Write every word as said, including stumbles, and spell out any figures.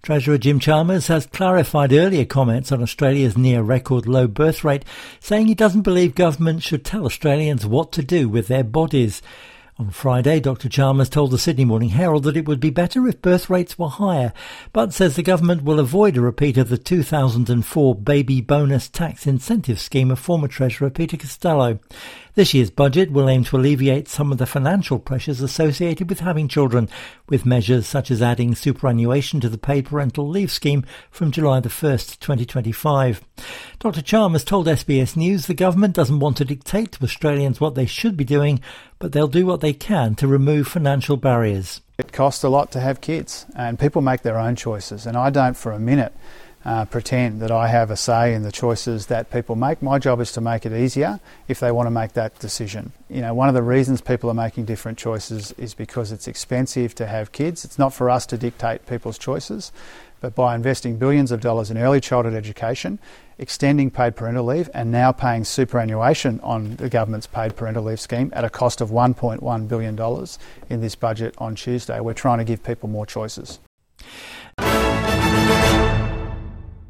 Treasurer Jim Chalmers has clarified earlier comments on Australia's near-record low birth rate, saying he doesn't believe government should tell Australians what to do with their bodies. On Friday, Doctor Chalmers told the Sydney Morning Herald that it would be better if birth rates were higher, but says the government will avoid a repeat of the two thousand four baby bonus tax incentive scheme of former Treasurer Peter Costello. This year's budget will aim to alleviate some of the financial pressures associated with having children, with measures such as adding superannuation to the paid parental leave scheme from July the first, twenty twenty-five. Doctor Chalmers told S B S News the government doesn't want to dictate to Australians what they should be doing, but they'll do what they can to remove financial barriers. It costs a lot to have kids, and people make their own choices, and I don't for a minute Uh, pretend that I have a say in the choices that people make. My job is to make it easier if they want to make that decision. You know, one of the reasons people are making different choices is because it's expensive to have kids. It's not for us to dictate people's choices, but by investing billions of dollars in early childhood education, extending paid parental leave, and now paying superannuation on the government's paid parental leave scheme at a cost of one point one billion dollars in this budget on Tuesday, we're trying to give people more choices.